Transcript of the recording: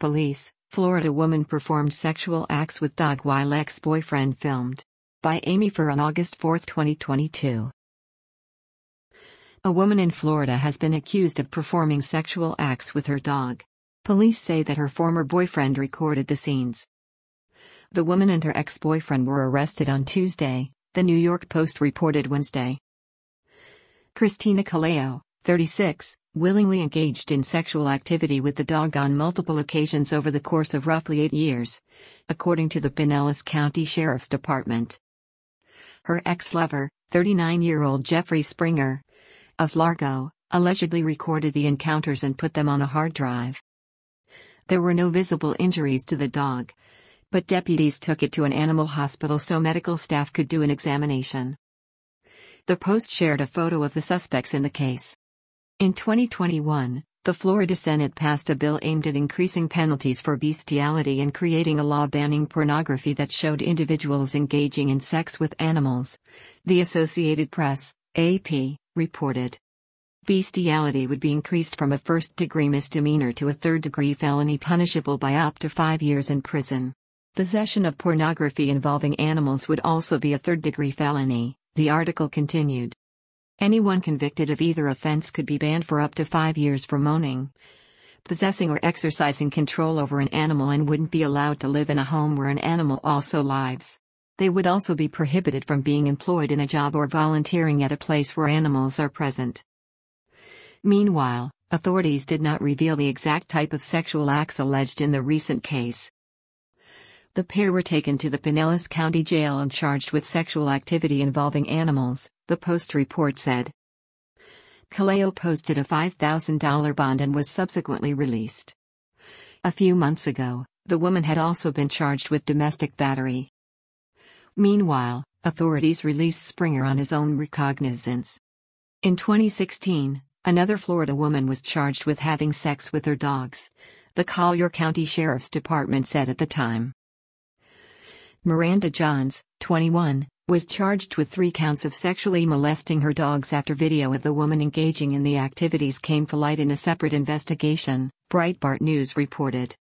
Police, Florida woman performed sexual acts with dog while ex-boyfriend filmed. By Amy Furr on August 4, 2022. A woman in Florida has been accused of performing sexual acts with her dog. Police say that her former boyfriend recorded the scenes. The woman and her ex-boyfriend were arrested on Tuesday, the New York Post reported Wednesday. Christina Caleo, 36, willingly engaged in sexual activity with the dog on multiple occasions over the course of roughly 8 years, according to the Pinellas County Sheriff's Department. Her ex-lover, 39-year-old Jeffrey Springer, of Largo, allegedly recorded the encounters and put them on a hard drive. There were no visible injuries to the dog, but deputies took it to an animal hospital so medical staff could do an examination. The Post shared a photo of the suspects in the case. In 2021, the Florida Senate passed a bill aimed at increasing penalties for bestiality and creating a law banning pornography that showed individuals engaging in sex with animals, the Associated Press, AP, reported. Bestiality would be increased from a first-degree misdemeanor to a third-degree felony punishable by up to 5 years in prison. Possession of pornography involving animals would also be a third-degree felony, the article continued. Anyone convicted of either offense could be banned for up to 5 years from owning, possessing or exercising control over an animal and wouldn't be allowed to live in a home where an animal also lives. They would also be prohibited from being employed in a job or volunteering at a place where animals are present. Meanwhile, authorities did not reveal the exact type of sexual acts alleged in the recent case. The pair were taken to the Pinellas County Jail and charged with sexual activity involving animals, the Post report said. Caleo posted a $5,000 bond and was subsequently released. A few months ago, the woman had also been charged with domestic battery. Meanwhile, authorities released Springer on his own recognizance. In 2016, another Florida woman was charged with having sex with her dogs, the Collier County Sheriff's Department said at the time. Miranda Johns, 21, was charged with 3 counts of sexually molesting her dogs after video of the woman engaging in the activities came to light in a separate investigation, Breitbart News reported.